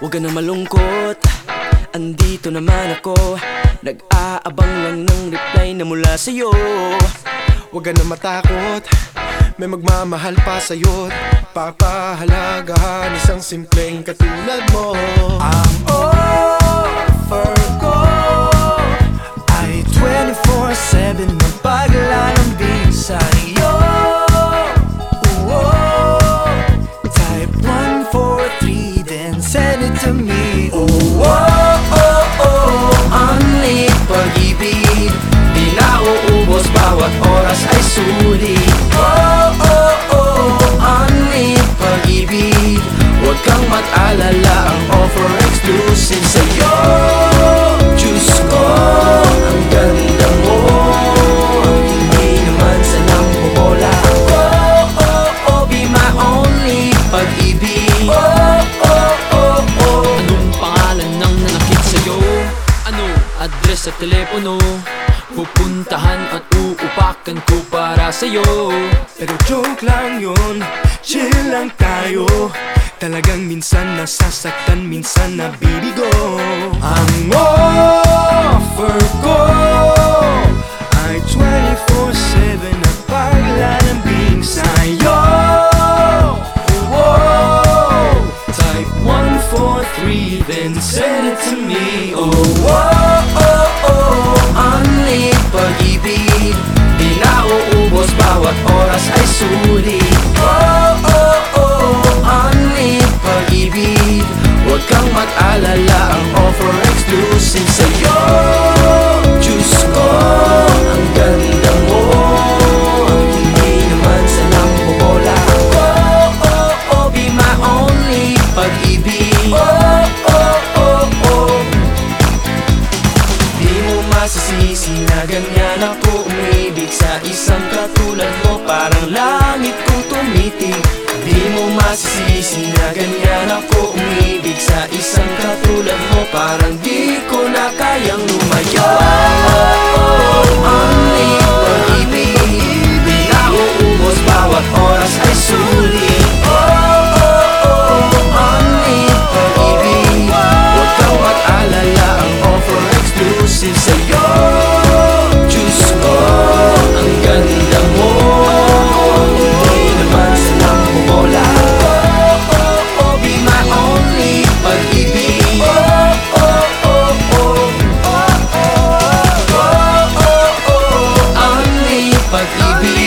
Huwag ka na malungkot, andito naman ako. Nag-aabang lang ng reply na mula sa'yo. Huwag ka na matakot, may magmamahal pa sa'yo't papahalagahan isang simpleng katulad mo. Ang offer ko ay 24/7 na paglalambing sa'yo. Type 143 then send it to me. Only pag-ibig, di na uubos, bawat oras ay sulit. Only pag-ibig, huwag kang mag-alala, ang offer exclusive sa'yo. Diyos ko, ang ganda mo, hindi naman sanang bobola. Be my only pag-ibig. Anong pangalan ng nanakit sa'yo? Ano address at telepono? Pupuntahan at uupakan ko para sa'yo. Pero joke lang yun, chill lang tayo. Talagang minsan nasasaktan, minsan nabibigo. Ang offer ko ay 24/7 na paglalambing sa'yo. Type 143 then send it to me. Only pag-ibig, di na uubos, bawat oras ay sulit. Only pag-ibig, huwag kang mag-alala, ang offer exclusive sa'yo. Diyos ko, ang ganda mo, hindi naman sanang bobola. Be my only pag-ibig. Di mo masisisi na ganyan ako umibig sa isang katulad mo, parang langit kong tumitig. Di mo masisisi na ganyan ako umibig sa isang katulad mo, parang di ko na kayang lumayo. Only pag-ibig, di na uubos, bawat oras ay sulit. Only pag-ibig, huwag kang mag-alala, ang offer exclusive sa'yo. Diyos ko, ang ganda mo, hindi naman sanang bumola. Be my only pag-ibig. Only pag-ibig.